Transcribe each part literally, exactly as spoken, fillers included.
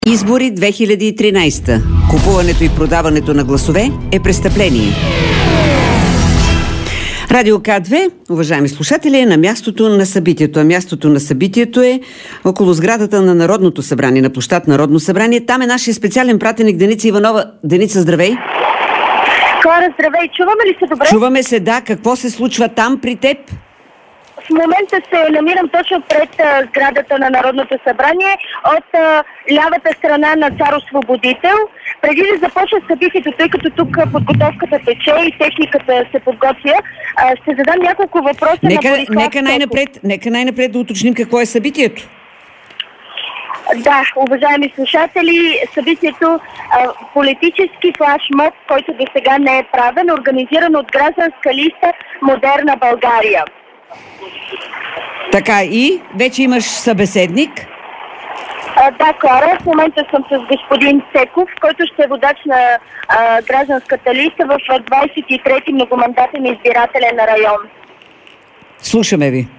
Избори две хиляди и тринадесета. Купуването и продаването на гласове е престъпление. Радио К две, уважаеми слушатели, е на мястото на събитието. А мястото на събитието е около сградата на Народното събрание, на площад Народно събрание. Там е нашия специален пратеник Деница Иванова. Деница, здравей! Клара, здравей! Чуваме ли се добре? Чуваме се, да. Какво се случва там при теб? В момента се намирам точно пред а, сградата на Народното събрание от а, лявата страна на Цар Освободител. Преди да започне събитието, тъй като тук подготовката тече и техниката се подготвя, а, ще задам няколко въпроса нека, на Борислав. Нека най-напред, нека най-напред да уточним какво е събитието. Да, уважаеми слушатели, събитието а, политически флашмоб, който до сега не е правен, организиран от гражданска листа Модерна България. Така, и вече имаш събеседник? А, да, Клара, в момента съм с господин Цеков, който ще е водач на а, гражданската листа в двадесет и трети многомандатен избирателен район. Слушаме ви.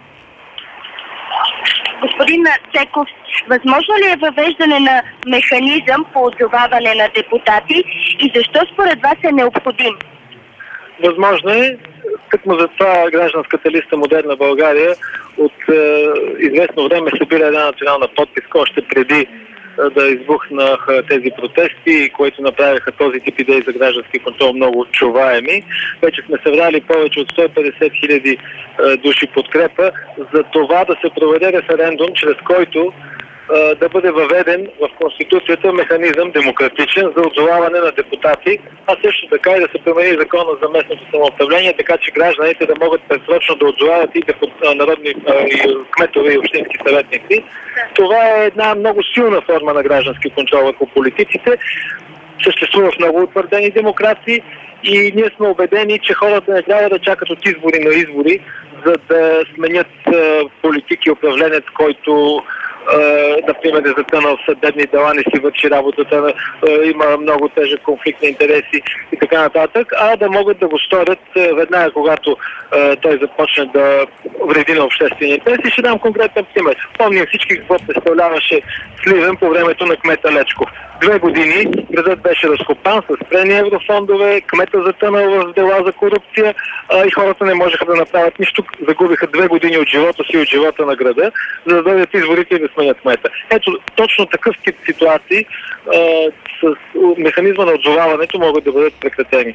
Господин Цеков, възможно ли е въвеждане на механизъм по отзоваване на депутати и защо според вас е необходим? Възможно е. Тъкмо за това гражданската листа Модерна България от е, известно време събира една национална подписка, още преди е, да избухнаха тези протести, които направиха този тип идеи за граждански контрол много чуваеми. Вече сме събрали повече от сто и петдесет хиляди е, души подкрепа за това да се проведе референдум, чрез който да бъде въведен в Конституцията механизъм демократичен за отзоваване на депутати, а също така и да се промени закона за местното самоуправление, така че гражданите да могат предсрочно да отзовават и народни и кметове и общински съветници. Това е една много силна форма на граждански контрол върху политиците. Съществува в много утвърдени демокрации и ние сме убедени, че хората не трябва да чакат от избори на избори, за да сменят политики и управленец, който Uh, например, е затънал в съдебни дела, не си върши работата, uh, има много тежък конфликт на интереси и така нататък, а да могат да го сторят uh, веднага, когато uh, той започне да вреди на обществения интерес. И ще дам конкретен пример. Помним всички какво представляваше Сливен по времето на кмета Лечков. Две години градът беше разкопан с спрени еврофондове, кмета затънал в дела за корупция а, и хората не можеха да направят нищо. Загубиха две години от живота си и от живота на града, за да дойдат изборите и да сменят кмета. Ето, точно такъв тип ситуации а, с механизма на отзоваването могат да бъдат прекратени.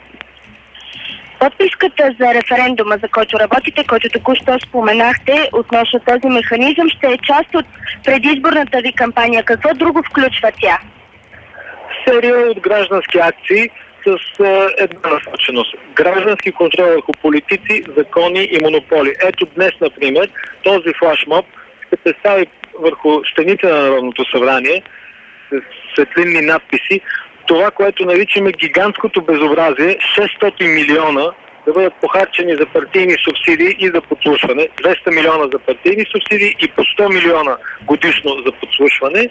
Подписката за референдума, за който работите, който току-що споменахте, относно този механизъм, ще е част от предизборната ви кампания. Какво друго включва тя? Серия от граждански акции с е, една насоченост. Граждански контрол върху политици, закони и монополи. Ето днес, например, този флашмоб ще представи върху стените на Народното събрание с светлинни надписи това, което наричаме гигантското безобразие, шестстотин милиона да бъдат похарчени за партийни субсидии и за подслушване, двеста милиона за партийни субсидии и по сто милиона годишно за подслушване.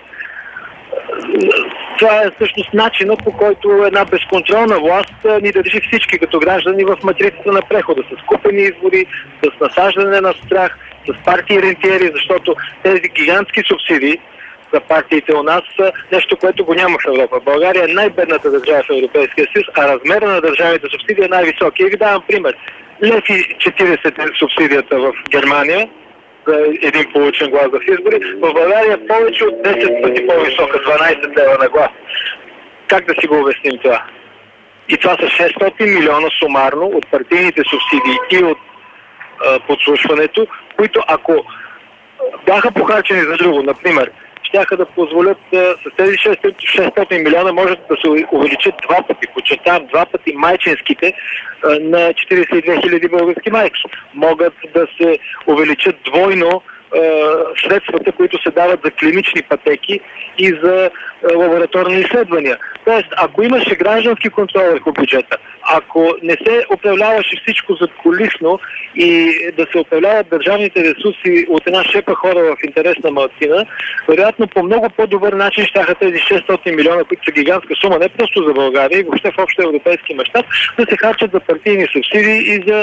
Това е всъщност начина, по който една безконтролна власт ни държи всички като граждани в матрицата на прехода, с купени избори, с насаждане на страх, с партии рентиери, защото тези гигантски субсидии за партиите у нас са нещо, което го няма в Европа. България е най-бедната държава в Европейския съюз, а размера на държавните субсидии е най-високия. И ви давам пример. Лев и четиридесет е субсидията в Германия за един получен глас в избори. В България е повече от десет пъти по-висока, дванадесет лева на глас. Как да си го обясним това? И това са шестстотин милиона сумарно от партийните субсидии и от а, подслушването, които ако бяха похарчени за друго, например, щяха да позволят а, с тези шестстотин милиона може да се увеличат два пъти, почетам два пъти майчинските а, на четиридесет и две хиляди български майки. Могат да се увеличат двойно а, средствата, които се дават за клинични пътеки и за а, лабораторни изследвания. Тоест, ако имаше граждански контрол върху бюджета, ако не се управляваше всичко задкулисно и да се управляват държавните ресурси от една шепа хора в интерес на малцина, вероятно по много по-добър начин щяха тези шестстотин милиона, които са гигантска сума, не просто за България, и въобще в общо европейски мащаб, да се харчат за партийни субсидии и за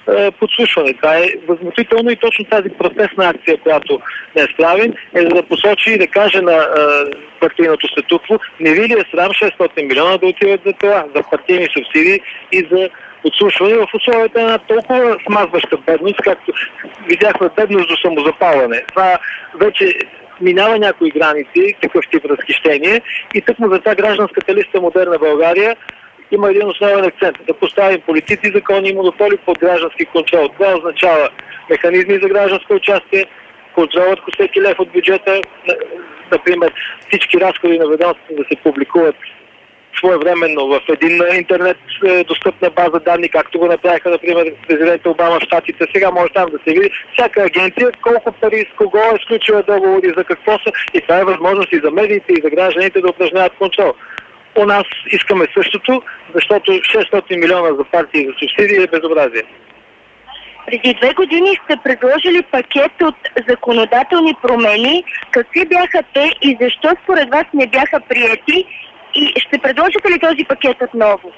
е, подслушване. Това е възмутително и точно тази протестна акция, която не е справен, е за да посочи и да каже на е, партийното статукво, не ви ли е срам шестстотин милиона да отиват за това, за партийни субсидии и за подслушване в условията на толкова смазваща бедност, както видяхме бедност до самозапалване. Това вече минава някои граници, такъв тип разхищение и тъкмо за това гражданската листа Модерна България има един основен акцент – да поставим политици, закони и монополи под граждански контрол. Това означава механизми за гражданско участие, контрол върху всеки лев от бюджета, например всички разходи на ведомството да се публикуват своевременно в един интернет достъпна база данни, както го направиха, например, президента Обама в Щатите. Сега може там да се види всяка агенция, колко пари, с кого е сключила договори, за какво са. И това е възможност и за медиите, и за гражданите да упражняват контрол. У нас искаме същото, защото шестстотин милиона за партии за субсидии е безобразие. Преди две години сте предложили пакет от законодателни промени. Какви бяха те и защо според вас не бяха приети? И ще предложите ли този пакет отново?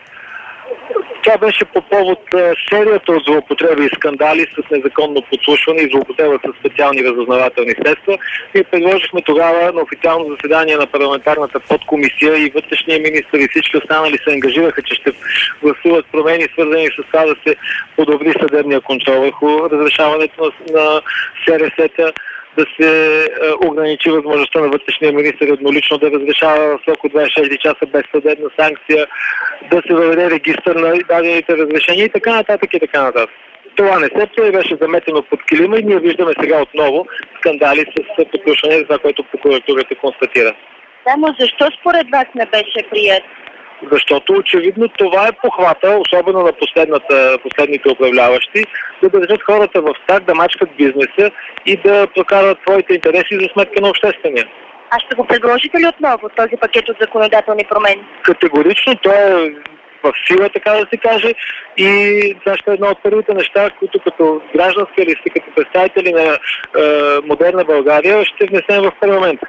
Това беше по повод серията от злоупотреби и скандали с незаконно подслушване и злоупотреба с специални разузнавателни средства. Ние предложихме тогава на официално заседание на парламентарната подкомисия и вътрешния министър и всички останали се ангажираха, че ще гласуват промени, свързани с това да се подобри съдебния контрол върху разрешаването на, на СРС-та, да се е, ограничи възможността на вътрешния министър еднолично да разрешава в срок от двадесет и шест часа без съдебна санкция, да се въведе регистър на дадените разрешения и така нататък и така нататък. Това не се прие, беше заметено под килима и ние виждаме сега отново скандали с подслушване за това, което прокуратурата констатира. Да, но защо според вас не беше прият? Защото очевидно това е похвата, особено на последните управляващи, да държат хората в страх, да мачкат бизнеса и да прокарват своите интереси за сметка на обществения. А ще го предложите ли отново, този пакет от законодателни промени? Категорично, то е в сила, така да се каже, и това ще е едно от първите неща, които като гражданска листа, като представители на е, Модерна България ще внесем в парламента.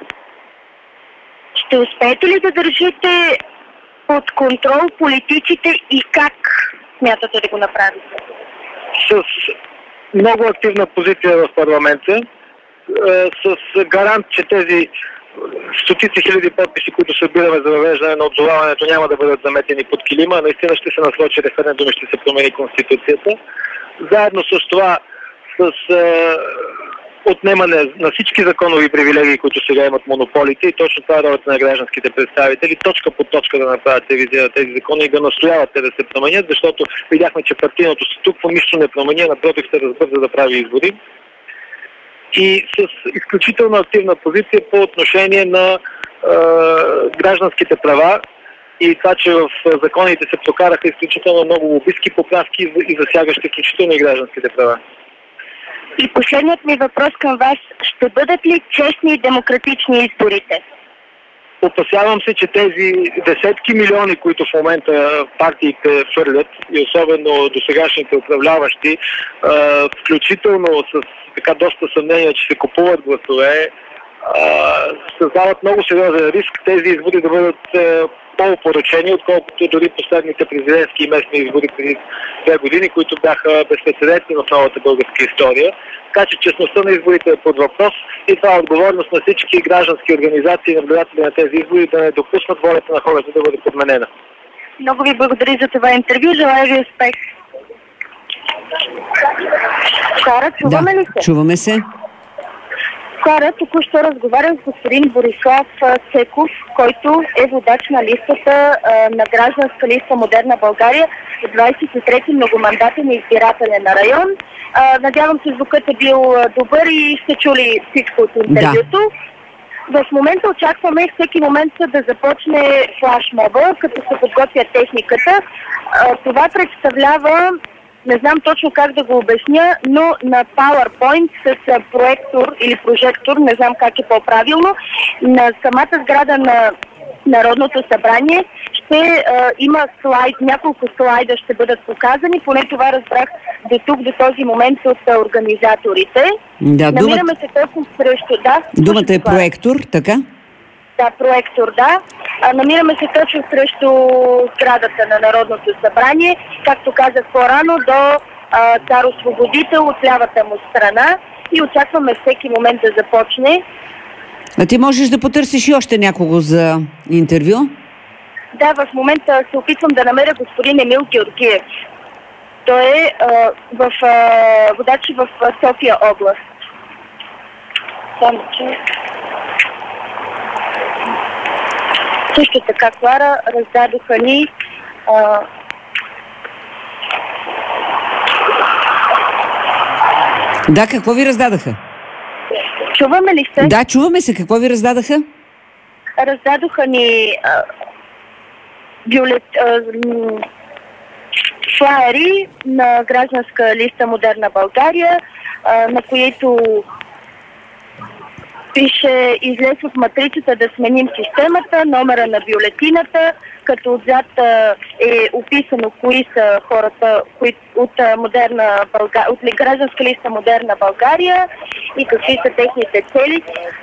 Ще успеете ли да държите под контрол политиците и как смятате да го направите? С много активна позиция в парламента, с гарант, че тези стотици хиляди подписи, които събираме за въвеждане на отзоваването, няма да бъдат заметени под килима. Наистина ще се насрочи референдум и ще се промени Конституцията. Заедно с това, с отнемане на всички законови привилегии, които сега имат монополите, и точно това е ролята на гражданските представители, точка по точка да направят ревизия на тези закони и да настояват те да се променят, защото видяхме, че партийното статукво нищо не промени, а напротив се разбърза да прави избори. И с изключително активна позиция по отношение на е, гражданските права и това, че в законите се прокараха изключително много лобистки поправки и засягащи включително и гражданските права. И последният ми въпрос към вас: ще бъдат ли честни и демократични изборите? Опасявам се, че тези десетки милиони, които в момента партиите фърлят, и особено досегашните управляващи, включително с така доста съмнение, че се купуват гласове, създават много сериозен риск тези избори да бъдат по-опорочени, отколкото дори последните президентски и местни избори преди две години, които бяха безпрецедентни в новата българска история. Така че честността на изборите е под въпрос и това е отговорност на всички граждански организации и наблюдатели на тези избори да не допуснат волята на хората да бъде подменена. Много ви благодаря за това интервю. Желая ви успех. Хора, чуваме да, ли се? Чуваме се. Хора, току-що разговарям с господин Борислав Цеков, който е водач на листата, на гражданска листа Модерна България, двадесет и трети многомандатен избирателен район. Надявам се, звукът е бил добър и сте чули всичко от интервюто. Да. В момента очакваме всеки момент да започне флашмоба, като се подготвя техниката. Това представлява, не знам точно как да го обясня, но на PowerPoint с проектор или прожектор, не знам как е по-правилно, на самата сграда на Народното събрание ще а, има слайд, няколко слайда ще бъдат показани, поне това разбрах до тук, до този момент от а, организаторите. Да, Намираме думат... се точно срещу... Да, думата е проектор, така? Да, проектор, да. А, намираме се точно срещу сградата на Народното събрание, както казах по-рано, до а, цар освободител от лявата му страна и очакваме всеки момент да започне. А ти можеш да потърсиш и още някого за интервю? Да, в момента се опитвам да намеря господин Емил Георгиев. Той е а, в а, водачи в София област. Само, че... Също така, Клара, раздадоха ни а... Да, какво ви раздадаха? Чуваме ли се? Да, чуваме се. Какво ви раздадаха? Раздадоха ни а... бюлет... А... флаери на гражданска листа Модерна България, а, на които пише излез от матрицата да сменим системата, номера на бюлетината, като отзад е описано кои са хората кои, от, модерна Бълга... от гражданска листа Модерна България и какви са техните цели.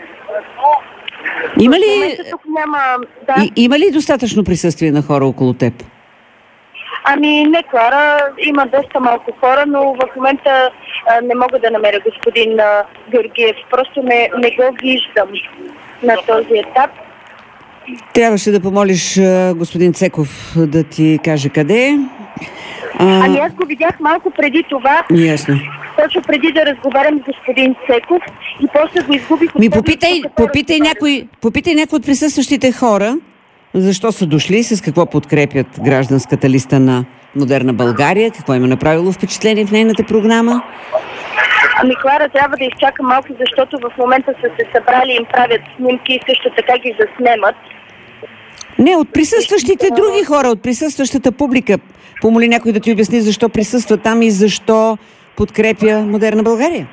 Има ли, тук няма, да. и, има ли достатъчно присъствие на хора около теб? Ами не, Клара, има доста малко хора, но в момента а, не мога да намеря господин а, Георгиев. Просто не, не го виждам на този етап. Трябваше да помолиш а, господин Цеков да ти каже къде е. А... Ами аз го видях малко преди това. Ясно. Точно преди да разговарям с господин Цеков и после го изгубих. Ми попитай, попитай, някой, попитай някой от присъстващите хора защо са дошли, с какво подкрепят гражданската листа на Модерна България, какво им е направило впечатление в нейната програма. Ами, Клара, трябва да изчакам малко, защото в момента са се събрали и им правят снимки и също така ги заснемат. Не, от присъстващите други хора, от присъстващата публика. Помоли някой да ти обясни защо присъства там и защо подкрепя Модерна България.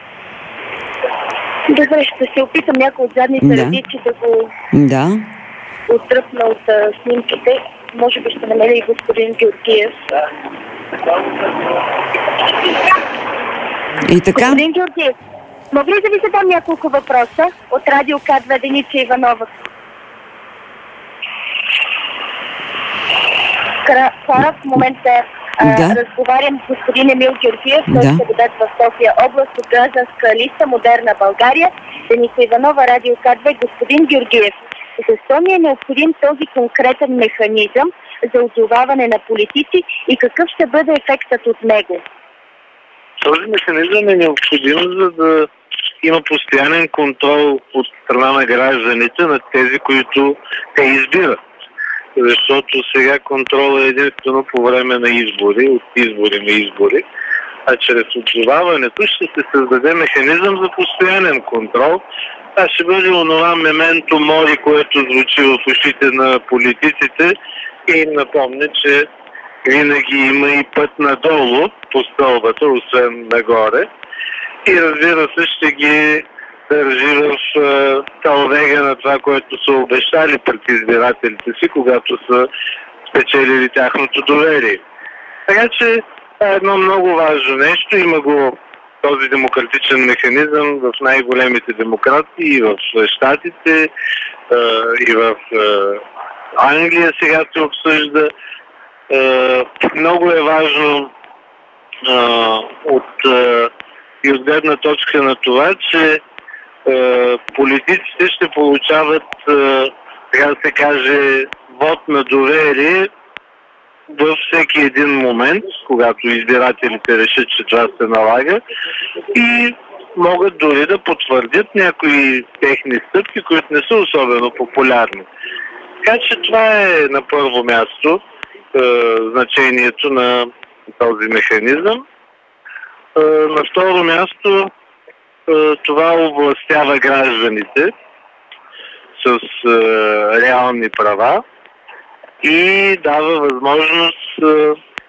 Добре, ще се опитам някой от задните да. редици да го да. отдръпна от а, снимките. Може би ще намеря и господин Георгиев. И така? Господин Георгиев, мога ли да ви задам няколко въпроса от Радио К две Деница Иванова? Хора, в момента а, да. разговарям с господин Емил Георгиев, който да. се водач в София област от гражданска листа Модерна България. Деница Иванова, Радио К две, господин Георгиев. Защо ни е необходим този конкретен механизъм за отзоваване на политици и какъв ще бъде ефектът от него? Този механизъм е необходим, за да има постоянен контрол от страна на гражданите на тези, които те избират. Защото сега контрол е единствено по време на избори, от избори на избори, а чрез отзоваването ще се създаде механизъм за постоянен контрол. Това ще бъде онова мементо мори, което звучи в ушите на политиците и им напомня, че винаги има и път надолу по стълбата, освен нагоре. И разбира се, ще ги държи в талвега на това, което са обещали пред избирателите си, когато са спечелили тяхното доверие. Така че това е едно много важно нещо. Има го този демократичен механизъм в най-големите демокрации, и в Щатите, и в Англия сега се обсъжда. Много е важно от, и от гледна точка на това, че политиците ще получават, така да се каже, вот на доверие във всеки един момент, когато избирателите решат, че това се налага, и могат дори да потвърдят някои техни стъпки, които не са особено популярни. Така че това е на първо място е, значението на този механизъм. Е, на второ място е, това овластява гражданите с е, реални права и дава възможност е,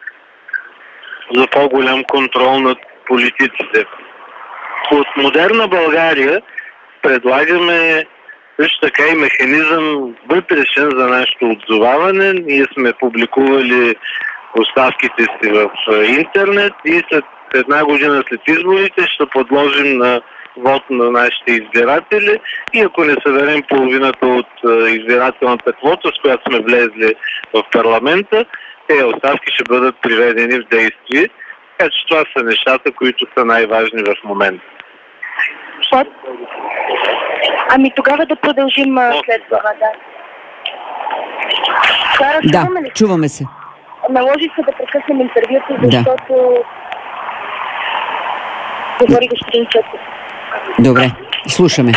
за по-голям контрол над политиците. От Модерна България предлагаме също така и механизъм вътрешен за нашето отзоваване. Ние сме публикували оставките си в интернет и след една година след изборите ще подложим на вод на нашите избиратели и ако не съберем половината от избирателната квота, с която сме влезли в парламента, тези оставки ще бъдат приведени в действие Така че това са нещата, които са най-важни в момента. От... Ами тогава да продължим а, след това, да. Сара, Да, чуваме ли? чуваме се. Наложи се да прекъснем интервюто, защото да. Говори господин Цеков. Добре, слушаме.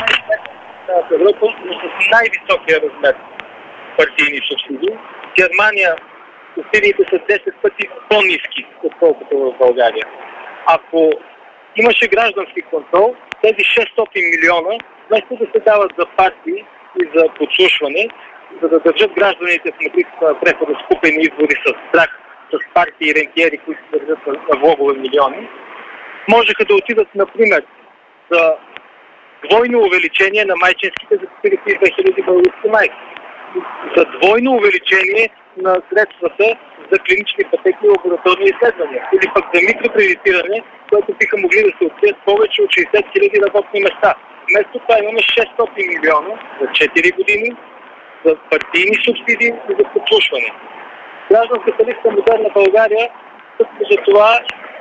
В Европа, но с най-високия размер партийни субсидии. В Германия субсидиите са десет пъти по-ниски, отколкото в България. Ако имаше граждански контрол, тези шестстотин милиона, вместо да се дават за партии и за подслушване, за да държат гражданите в матрицата на прехода с купени избори с страх, с партии и рентиери, които държат на влогове милиони, можеха да отидат, например, за двойно увеличение на майчинските за четиридесет и две хиляди български майки. За двойно увеличение на средствата за клинични пътеки и лабораторни изследвания. Или пък за микрокредитиране, което биха могли да се открият повече от шейсет хиляди работни места. Вместо това имаме шестстотин милиона за четири години за партийни субсидии и за подслушване. Гражданската листа Модерна България за това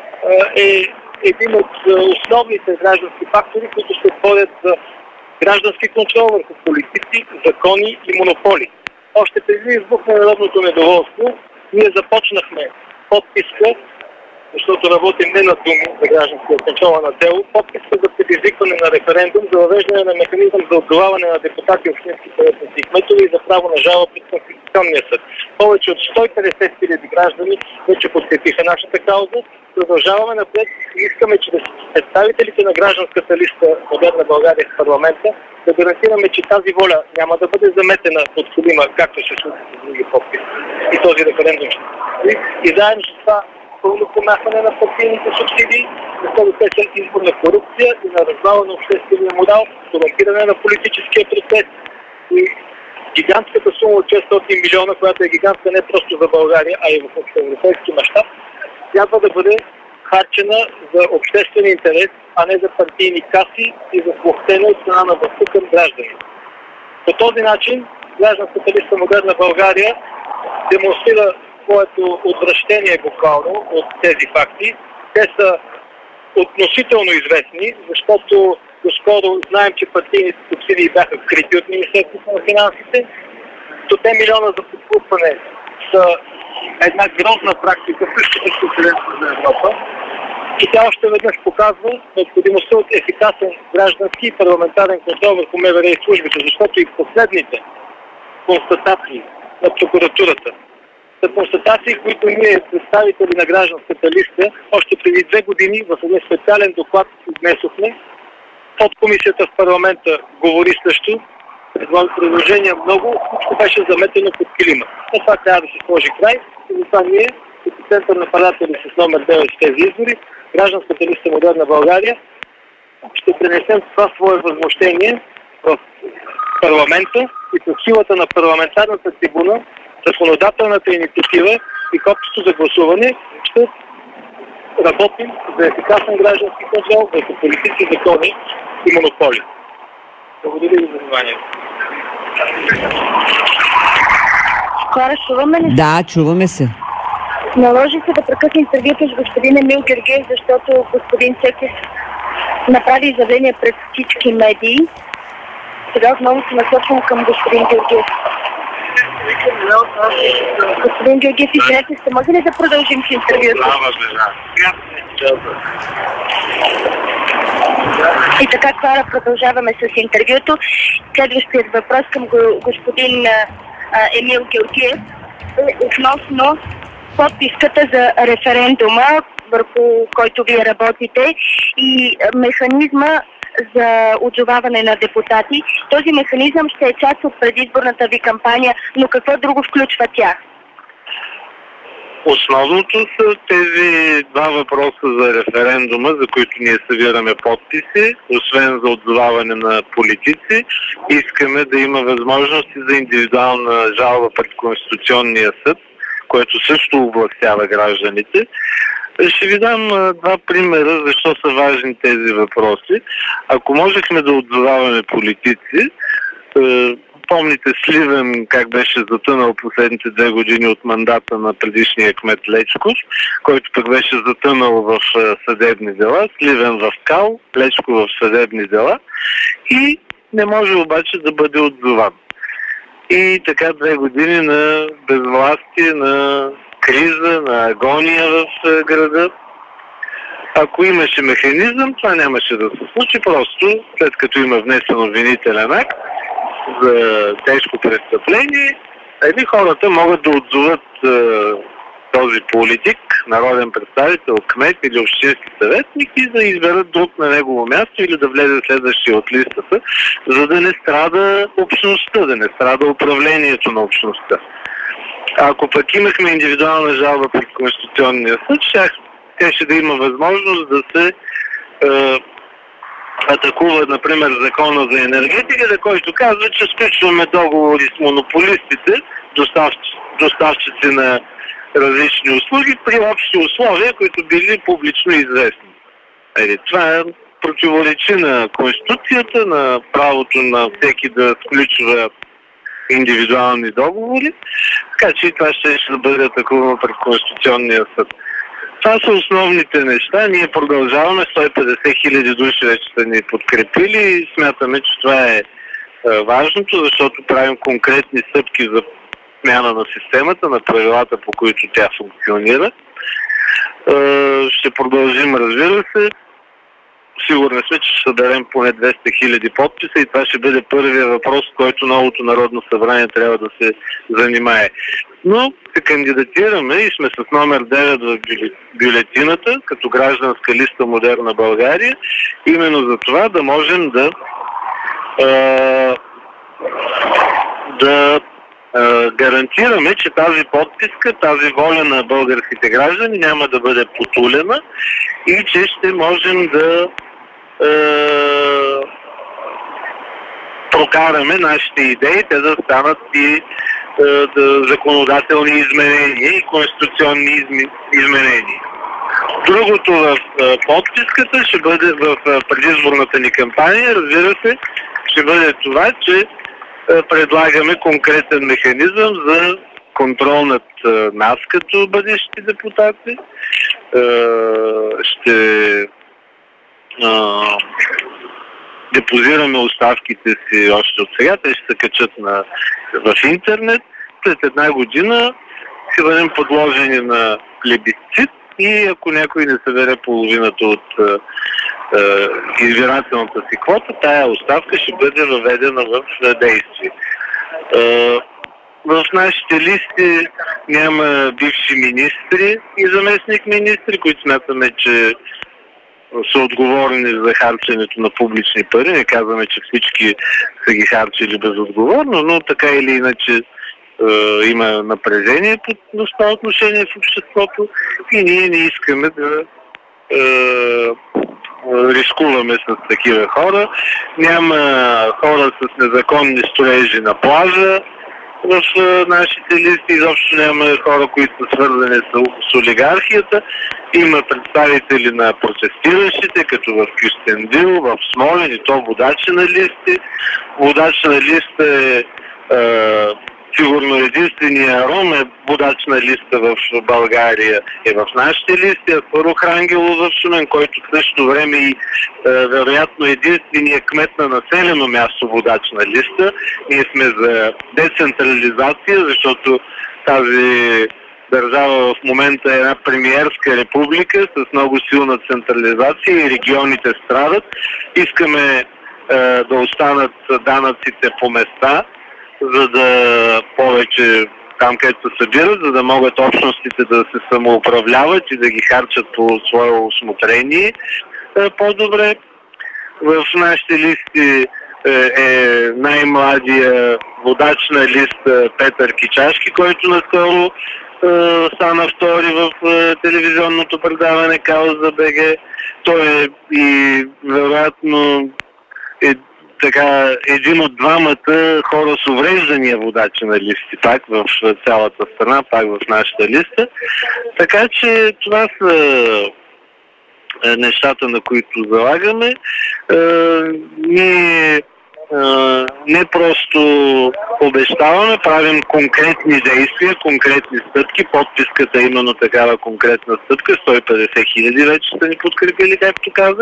е един от основните граждански фактори, които се борят за граждански контрол върху политици, закони и монополи. Още преди избухна народното недоволство, ние започнахме подписка, защото работим не на думи за гражданския контрол, а на дело, подписка за предизвикване на референдум за въвеждане на механизъм за отговаряне на депутати, общински съветници и кметове и за право на жалба пред Конституционния съд. Повече от сто и петдесет хиляди граждани вече подкрепиха нашата кауза. Продължаваме напред и искаме, че представителите на гражданската листа Модерна България в парламента да гарантираме, че тази воля няма да бъде заметена под килима, както се случи с други подписи. И този референдум ще се. И заедно с това пълно помахване на партийните субсидии, защото те са избор на корупция и на развала на обществения морал, корумпиране на политическия процес и гигантската сума от шестстотин милиона, която е гигантска не просто за България, а и в общоевропейски мащаб, трябва да бъде харчена за обществен интерес, а не за партийни каси и за плохтене от страна на властта към гражданите. По този начин гражданската листа Модерна България демонстрира своето отвращение буквално от тези факти. Те са относително известни, защото доскоро знаем, че партийните субсидии бяха крити от Министерството на финансите. сто милиона за подкупване са една грозна практика в същото конкуренция за Европа. И тя още веднъж показва необходимостта от ефикасен граждански и парламентарен контрол върху МВР и службите, защото и последните констатации на прокуратурата са констатации, които ние, представители на гражданската листа, още преди две години в един специален доклад изнесохме. Под комисията в парламента говори също. Предложения много, всичко беше заметено под килима. Но това трябва да се сложи край. И затова ние, като център на нападатели с номер девет в тези избори, гражданската листа Модерна България, ще пренесем това свое възмущение в парламента и по силата на парламентарната трибуна, законодателната инициатива и копчето за гласуване ще работим за ефикасен граждански контрол върху политици, закони и монополи. Благодаря ви за вниманието. Хора, чуваме ли? Да, чуваме се. Наложи се да прекъсна интервюто с господин Емил Георгиев, защото господин Цеков направи изявление пред всички медии. Сега отново се насочвам към господин Георгиев. Господин Георгиев, извинете се, може ли да продължим с интервюто? И така, Клара, продължаваме с интервюто. Следващият въпрос към господин а, Емил Георгиев е относно подписката за референдума, върху който вие работите, и механизма за отзоваване на депутати. Този механизъм ще е част от предизборната ви кампания, но какво друго включва тя? Основното са тези два въпроса за референдума, за които ние събираме подписи. Освен за отзоваване на политици, искаме да има възможности за индивидуална жалба пред Конституционния съд, което също областява гражданите. Ще ви дам два примера, защо са важни тези въпроси. Ако можехме да отзоваваме политици, помните Сливен как беше затънал последните две години от мандата на предишния кмет Лечков, който пък беше затънал в съдебни дела. Сливен в кал, Лечков в съдебни дела и не може обаче да бъде отзован. И така две години на безвластие, на криза, на агония в града. Ако имаше механизъм, това нямаше да се случи. Просто след като има внесен обвинителен акт за тежко престъпление, едни хората могат да отзоват е, този политик, народен представител, кмет или общински съветник и да изберат друг на негово място или да влезе следващия от листата, за да не страда общността, да не страда управлението на общността. Ако пък имахме индивидуална жалба пред Конституционния съд, ще, ще да има възможност да се е, атакува, например, закона за енергетиката, който казва, че сключваме договори с монополистите, доставчици, доставчици на различни услуги, при общи условия, които били публично известни. Ели, това е противоречи на Конституцията, на правото на всеки да сключва индивидуални договори, така че и това ще, ще бъде атакувано пред Конституционния съд. Това са основните неща. Ние продължаваме, сто и петдесет хиляди души вече са ни подкрепили и смятаме, че това е, е важното, защото правим конкретни стъпки за смяна на системата, на правилата, по които тя функционира. Е, ще продължим, разбира се. Сигурни сме, че ще съберем поне двеста хиляди подписа и това ще бъде първия въпрос, с който новото Народно събрание трябва да се занимае. Но се кандидатираме и сме с номер девет в бюлетината, като гражданска листа Модерна България, именно за това да можем да е, да е, гарантираме, че тази подписка, тази воля на българските граждани няма да бъде потулена и че ще можем да е, прокараме нашите идеи, те да станат и да, законодателни изменения и конституционни изми, изменения. Другото в подписката ще бъде в предизборната ни кампания, разбира се, ще бъде това, че предлагаме конкретен механизъм за контрол над нас като бъдещи депутати. Ще депозираме оставките си още от сега, те ще се качат на, в интернет. След една година ще бъдем подложени на плебисцит и ако някой не събере половината от е, е, избирателната си квота, тая оставка ще бъде въведена в действие. Е, в нашите листи няма бивши министри и заместник министри, които смятаме, че са отговорни за харченето на публични пари. Не казваме, че всички са ги харчили безотговорно, но така или иначе е, има напрежение в това отношение в обществото и ние не искаме да е, рискуваме с такива хора. Няма хора с незаконни строежи на плажа в нашите листи, изобщо няма хора, които са свързани с, с олигархията. Има представители на протестиращите, като в Кюстендил, в Смолен, и то водачи на листи. Водач на листа е, е сигурно единствения ром е водач на листа в България е в нашите листи. Аспарух Рангелов в Шумен, който в същото време и е, вероятно единствения кмет на населено място водач на листа. Ние сме за децентрализация, защото тази държава в момента е една премиерска република с много силна централизация и регионите страдат. Искаме е, да останат данъците по места, за да повече там, където се събират, за да могат общностите да се самоуправляват и да ги харчат по свое усмотрение е, по-добре. В нашите листи е, е най-младия водач на листа Петър Кичашки, който наскоро е, стана втори в е, телевизионното предаване Кауза БГ. Той е и вероятно е така един от двамата хора с увреждания водачи на листи, пак в цялата страна, пак в нашата листа. Така че това са нещата, на които залагаме. Е, ние не просто обещаваме, правим конкретни действия, конкретни стъпки. Подписката е именно такава конкретна стъпка. сто и петдесет хиляди вече са ни подкрепили, както казах.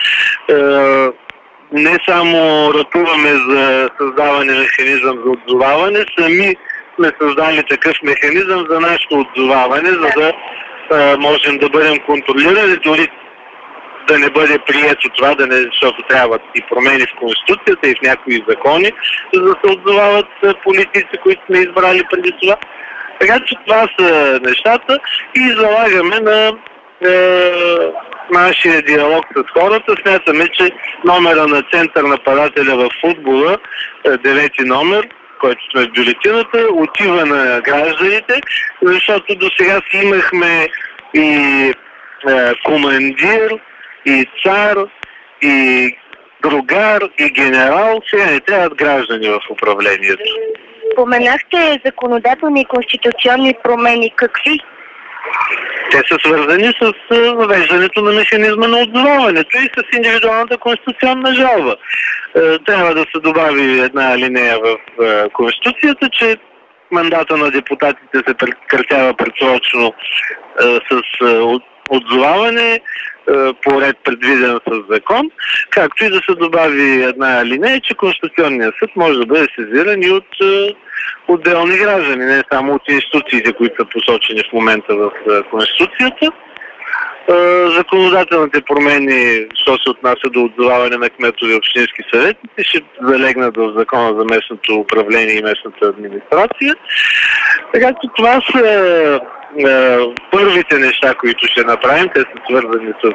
Не само ратуваме за създаване механизъм за отзоваване, сами сме създали такъв механизъм за нашето отзоваване, за да можем да бъдем контролирани, дори да не бъде прието това, да не, защото трябват и промени в Конституцията и в някои закони, за да се отзовават политици, които сме избрали преди това. Така че това са нещата и залагаме на е, нашия диалог с хората. Смятаме, че номера на център нападателя в футбола, девети номер, който сме в бюлетината, отива на гражданите, защото до сега си имахме и е, командир, и цар, и другар, и генерал. Сега не трябват граждани в управлението. Споменахте законодателни и конституционни промени. Какви? Те са свързани с въвеждането на механизма на отзоваването и с индивидуалната конституционна жалба. Трябва да се добави една алинея в Конституцията, че мандата на депутатите се прекратява предсрочно с отзоваване по ред предвиден с закон, както и да се добави една алинея, че Конституционният съд може да бъде сезиран и от отделни граждани, не само от институциите, които са посочени в момента в Конституцията. Законодателните промени, що се отнася до отзоваване на кметови общински съветници, ще залегнат в Закона за местното управление и местната администрация. Така че това са първите неща, които ще направим. Те са свързани с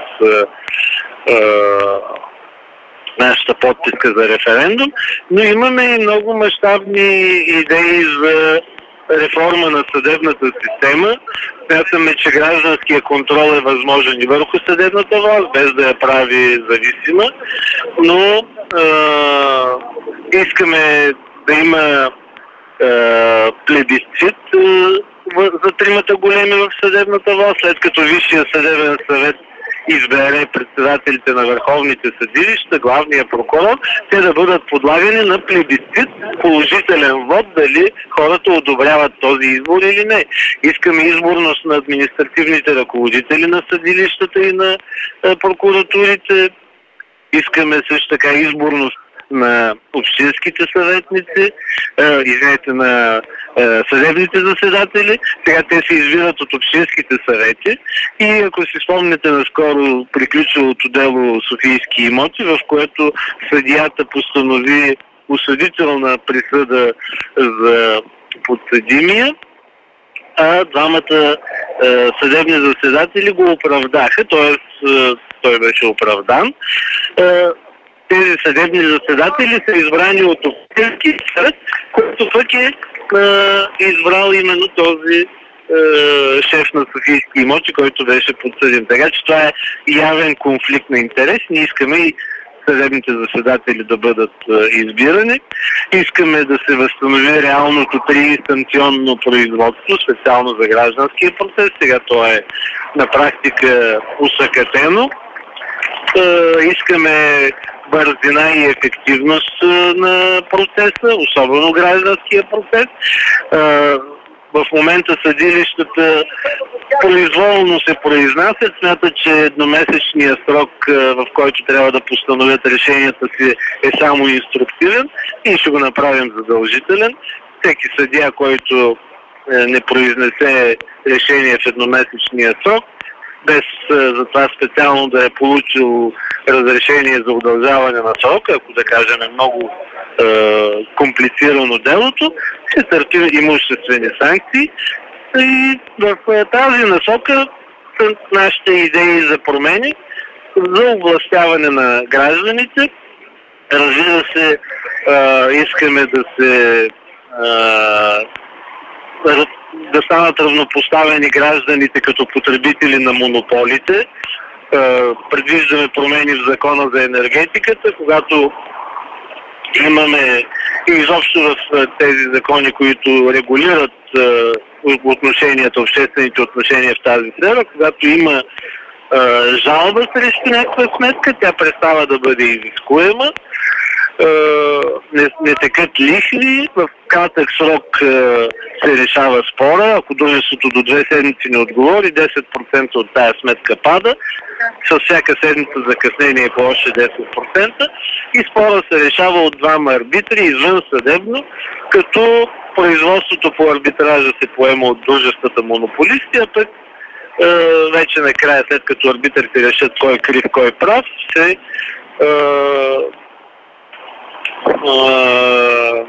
нашата подписка за референдум, но имаме и много мащабни идеи за реформа на съдебната система. Смятаме, че гражданския контрол е възможен и върху съдебната власт, без да я прави зависима, но е, искаме да има е, плебисцит е, за тримата големи в съдебната власт, след като Висшия съдебен съвет избере председателите на върховните съдилища, главния прокурор, те да бъдат подлагани на плебисцит, положителен вод, дали хората одобряват този избор или не. Искаме изборност на административните ръководители на съдилищата и на прокуратурите. Искаме също така изборност на общинските съветници, извинете, на съдебните заседатели. Сега те се избират от общинските съвети и ако си спомняте наскоро приключилото дело Софийски имоти, в което съдията постанови осъдителна присъда за подсъдимия, а двамата е, съдебни заседатели го оправдаха, т.е. той беше оправдан. Е, тези съдебни заседатели са избрани от общински съд, който пък е, е избрал именно този е, шеф на Софийски имоти, който беше подсъден. Така че това е явен конфликт на интерес. Ние искаме и съдебните заседатели да бъдат е, избирани. Искаме да се възстанови реалното триинстанционно производство, специално за гражданския процес. Сега то е на практика усъкътено. Е, искаме бързина и ефективност на процеса, особено гражданския процес. В момента съдилищата произволно се произнасят, смятат, че едномесечният срок, в който трябва да постановят решенията си, е само инструктивен и ще го направим задължителен. Всеки съдия, който не произнесе решение в едномесечния срок, без за това специално да е получил разрешение за удължаване на срока, ако да кажем е много е, комплицирано делото, ще търпи имуществени санкции. И в тази насока са нашите идеи за промени, за областяване на гражданите. Разбира се, е, искаме да се е, да станат равнопоставени гражданите като потребители на монополите. Предвиждаме промени в Закона за енергетиката, когато имаме и изобщо в тези закони, които регулират отношенията, обществените отношения в тази сфера, когато има жалба срещу някаква сметка, тя престава да бъде изискуема. не, не текат лихви, в кратък срок се решава спора. Ако дружеството до две седмици не отговори, десет процента от тая сметка пада, с всяка седмица закъснение по още десет процента и спора се решава от двама арбитри извън съдебно, като производството по арбитража се поема от дружествата монополисти, а пък е, вече накрая, след като арбитрите решат кой е крив, кой е прав, се е, е,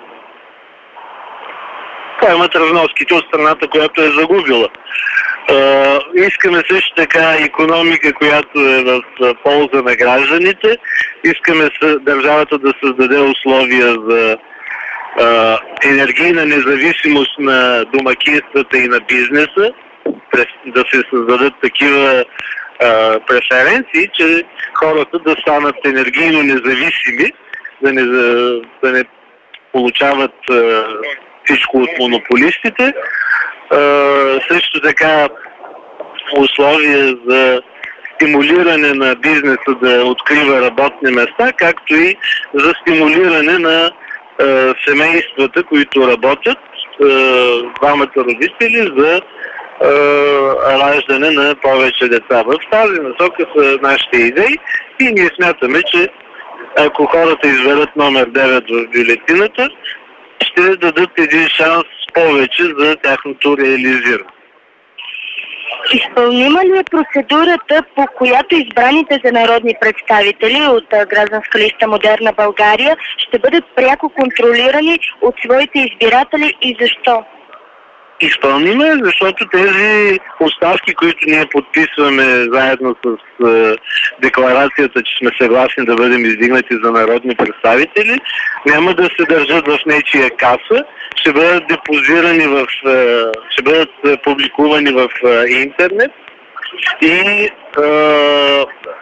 поемат разноските от страната, която е загубила. Uh, искаме също така икономика, която е в полза на гражданите. Искаме държавата да създаде условия за uh, енергийна независимост на домакинствата и на бизнеса, да се създадат такива uh, преференции, че хората да станат енергийно независими, да не, да не получават uh, всичко от монополистите. Uh, също така условия за стимулиране на бизнеса да открива работни места, както и за стимулиране на uh, семействата, които работят, uh, двамата родители, за uh, раждане на повече деца. В тази насока са нашите идеи и ние смятаме, че ако хората изберат номер девет в бюлетината, ще дадат един шанс повече за тяхното реализиране. Изпълнима ли е процедурата, по която избраните за народни представители от гражданска листа Модерна България ще бъдат пряко контролирани от своите избиратели и защо? Изпълнима е, защото тези оставки, които ние подписваме заедно с е, декларацията, че сме съгласни да бъдем издигнати за народни представители, няма да се държат в нечия каса, ще бъдат депозирани в, е, ще бъдат публикувани в е, интернет и е, е,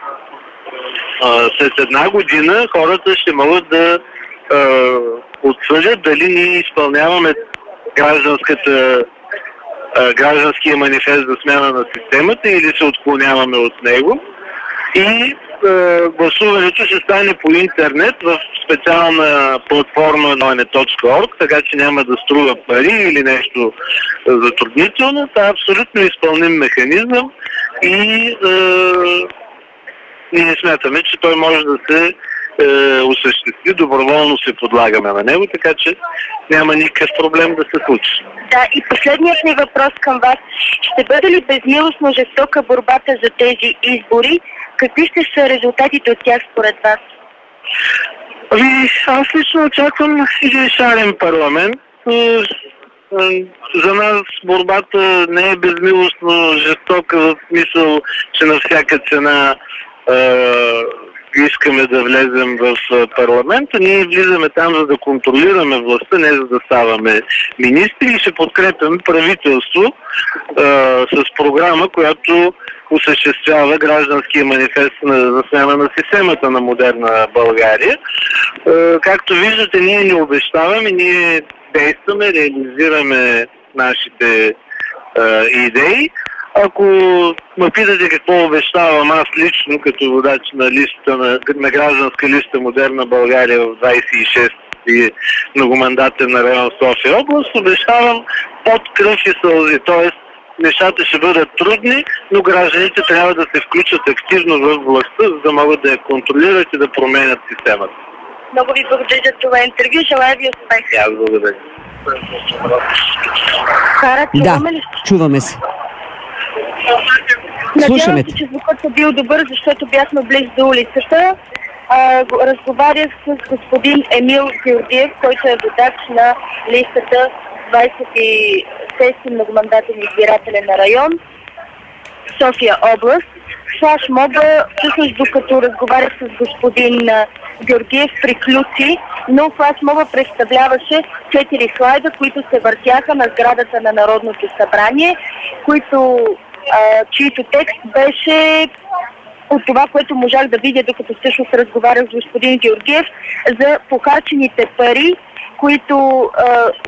след една година хората ще могат да е, отсъдят дали ние изпълняваме гражданската, гражданския манифест за смяна на системата или се отклоняваме от него. И е, гласуването ще стане по интернет в специална платформа ноене точка орг, така че няма да струва пари или нещо затруднително. Това е абсолютно изпълним механизъм и е, ние смятаме, че той може да се Е, осъществи, доброволно се подлагаме на него, така че няма никакъв проблем да се случи. Да, и последният ми въпрос към вас. Ще бъде ли безмилостно жестока борбата за тези избори? Какви ще са резултатите от тях според вас? Ами, аз лично очаквам един шарен парламент. За нас борбата не е безмилостно жестока в смисъл, че на всяка цена искаме да влезем в парламента. Ние влизаме там, за да контролираме властта, не за да ставаме министри и ще подкрепяме правителство а, с програма, която осъществява гражданския манифест за смяна на системата на Модерна България. А, както виждате, ние не обещаваме, ние действаме, реализираме нашите а, идеи. Ако ме питате какво обещавам аз лично, като водач на листа на, на гражданска листа Модерна България в двадесет и шести многомандатен район София област, обещавам под кръв и сълзи. Т.е. нещата ще бъдат трудни, но гражданите трябва да се включат активно в властта, за да могат да я контролират и да променят системата. Много ви благодаря за това интервю. Желая ви успех. Аз благодаря. Хара, чуваме да, ли? Чуваме се. Надявам се, че звукът е бил добър, защото бяхме близо до улицата. А, разговарях с господин Емил Георгиев, който е водач на листата двадесет и шести многомандатен избирателен район София област. Флашмоба, всъщност докато разговарях с господин Георгиев, приключи, но флашмоба представляваше четири слайда, които се въртяха на сградата на Народното събрание, които, а, чието текст беше от това, което можах да видя, докато всъщност разговарях с господин Георгиев, за похарчените пари, които а,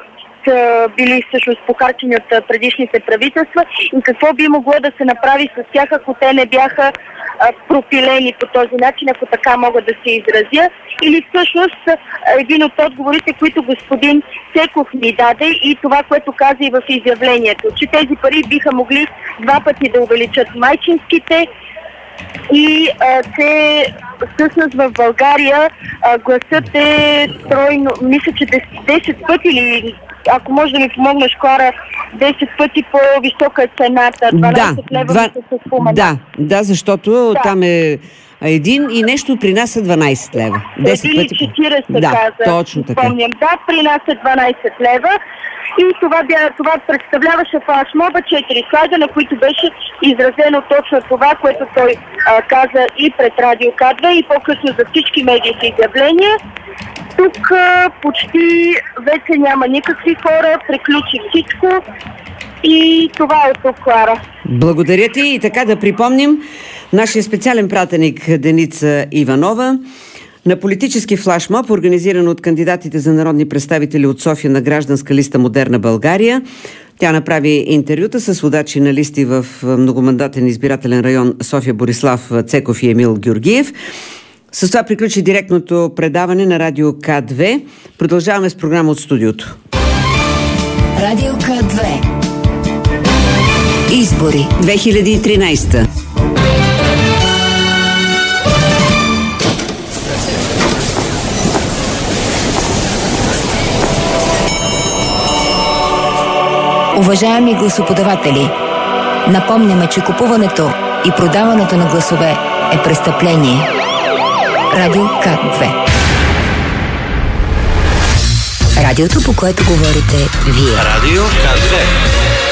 са били всъщност похарчени от предишните правителства и какво би могло да се направи с тях, ако те не бяха а, пропилени по този начин, ако така мога да се изразя. Или всъщност един от отговорите, които господин Цеков ми даде и това, което каза и в изявлението, че тези пари биха могли два пъти да увеличат майчинските и а, те всъщност в България а, гласът е тройно, мисля, че десет пъти или ако може да ми помогнеш, Клара, десет пъти по-висока е цената, дванадесет да, лева два... се спомена. Да, да, защото да. Там е един и нещо при нас е дванадесет лева. десет пъти. четиридесет да, каза. Точно така. Спомням. Да, при нас е дванадесет лева. И това, бя, това представляваше флашмоба, четири слайда, на които беше изразено точно това, което той а, каза и пред Радио Кадва и по-късно за всички медии с изявления. Тук а, почти вече няма никакви хора, приключи всичко и това е от тук, Клара. Благодаря ти и така да припомним нашия специален пратеник Деница Иванова на политически флашмоб, организиран от кандидатите за народни представители от София на гражданска листа Модерна България. Тя направи интервюта с водачи на листи в многомандатен избирателен район София Борислав Цеков и Емил Георгиев. С това приключи директното предаване на Радио К две. Продължаваме с програма от студиото. Радио К две. Избори две хиляди и тринадесета. Уважаеми гласоподаватели, напомняме, че купуването и продаването на гласове е престъпление. Радио К две. Радиото, по което говорите вие. Радио К две.